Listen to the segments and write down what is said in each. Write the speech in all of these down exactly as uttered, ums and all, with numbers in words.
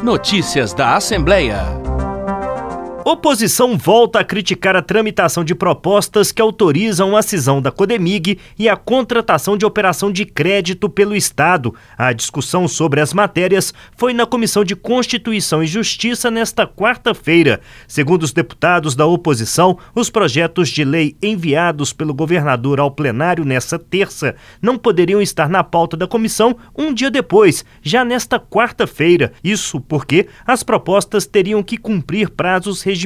Notícias da Assembleia. Oposição volta a criticar a tramitação de propostas que autorizam a cisão da Codemig e a contratação de operação de crédito pelo Estado. A discussão sobre as matérias foi na Comissão de Constituição e Justiça nesta quarta-feira. Segundo os deputados da oposição, os projetos de lei enviados pelo governador ao plenário nesta terça não poderiam estar na pauta da comissão um dia depois, já nesta quarta-feira. Isso porque as propostas teriam que cumprir prazos regimentais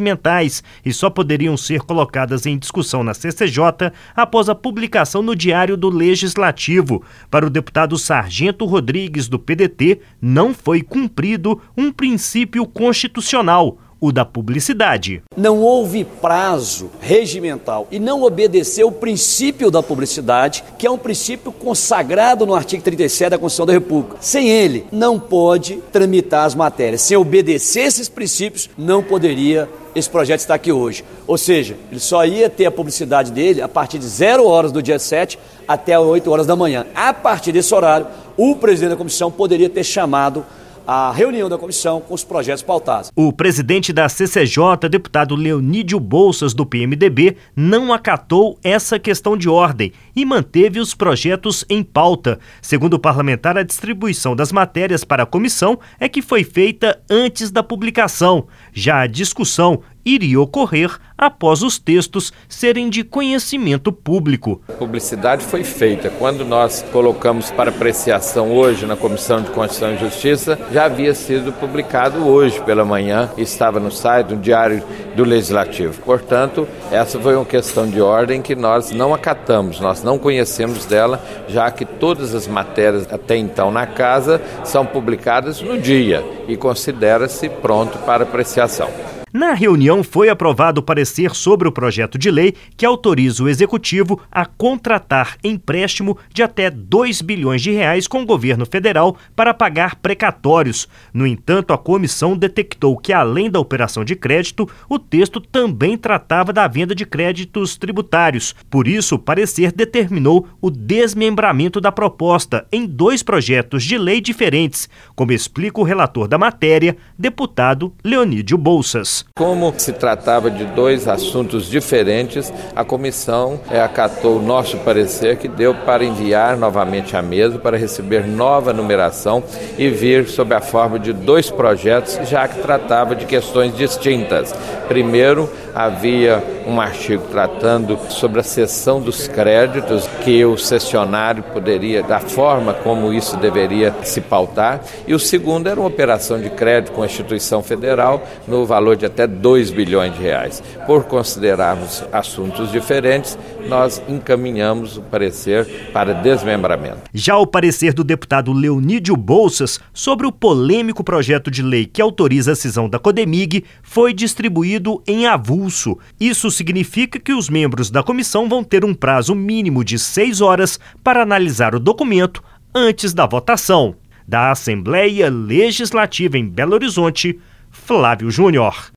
e só poderiam ser colocadas em discussão na C C J após a publicação no Diário do Legislativo. Para o deputado Sargento Rodrigues, do P D T, não foi cumprido um princípio constitucional, o da publicidade. Não houve prazo regimental e não obedeceu o princípio da publicidade, que é um princípio consagrado no artigo trinta e sete da Constituição da República. Sem ele, não pode tramitar as matérias. Sem obedecer esses princípios, não poderia esse projeto estar aqui hoje. Ou seja, ele só ia ter a publicidade dele a partir de zero horas do dia sete até oito horas da manhã. A partir desse horário, o presidente da comissão poderia ter chamado a reunião da comissão com os projetos pautados. O presidente da C C J, deputado Leonídio Bolsas, do P M D B, não acatou essa questão de ordem e manteve os projetos em pauta. Segundo o parlamentar, a distribuição das matérias para a comissão é que foi feita antes da publicação. Já a discussão iria ocorrer após os textos serem de conhecimento público. A publicidade foi feita. Quando nós colocamos para apreciação hoje na Comissão de Constituição e Justiça, já havia sido publicado hoje pela manhã, estava no site, no Diário do Legislativo. Portanto, essa foi uma questão de ordem que nós não acatamos, nós não conhecemos dela, já que todas as matérias até então na casa são publicadas no dia e considera-se pronto para apreciação. Na reunião foi aprovado o parecer sobre o projeto de lei que autoriza o Executivo a contratar empréstimo de até dois bilhões de reais com o governo federal para pagar precatórios. No entanto, a comissão detectou que, além da operação de crédito, o texto também tratava da venda de créditos tributários. Por isso, o parecer determinou o desmembramento da proposta em dois projetos de lei diferentes, como explica o relator da matéria, deputado Leonídio Bolsas. Como se tratava de dois assuntos diferentes, a comissão é, acatou o nosso parecer, que deu para enviar novamente à mesa para receber nova numeração e vir sob a forma de dois projetos, já que tratava de questões distintas. Primeiro, havia um artigo tratando sobre a cessão dos créditos, que o cessionário poderia, da forma como isso deveria se pautar, e o segundo era uma operação de crédito com a instituição federal no valor de até dois bilhões de reais. Por considerarmos assuntos diferentes, nós encaminhamos o parecer para desmembramento. Já o parecer do deputado Leonídio Bolsas sobre o polêmico projeto de lei que autoriza a cisão da Codemig foi distribuído em avulso. Isso significa que os membros da comissão vão ter um prazo mínimo de seis horas para analisar o documento antes da votação. Da Assembleia Legislativa em Belo Horizonte, Flávio Júnior.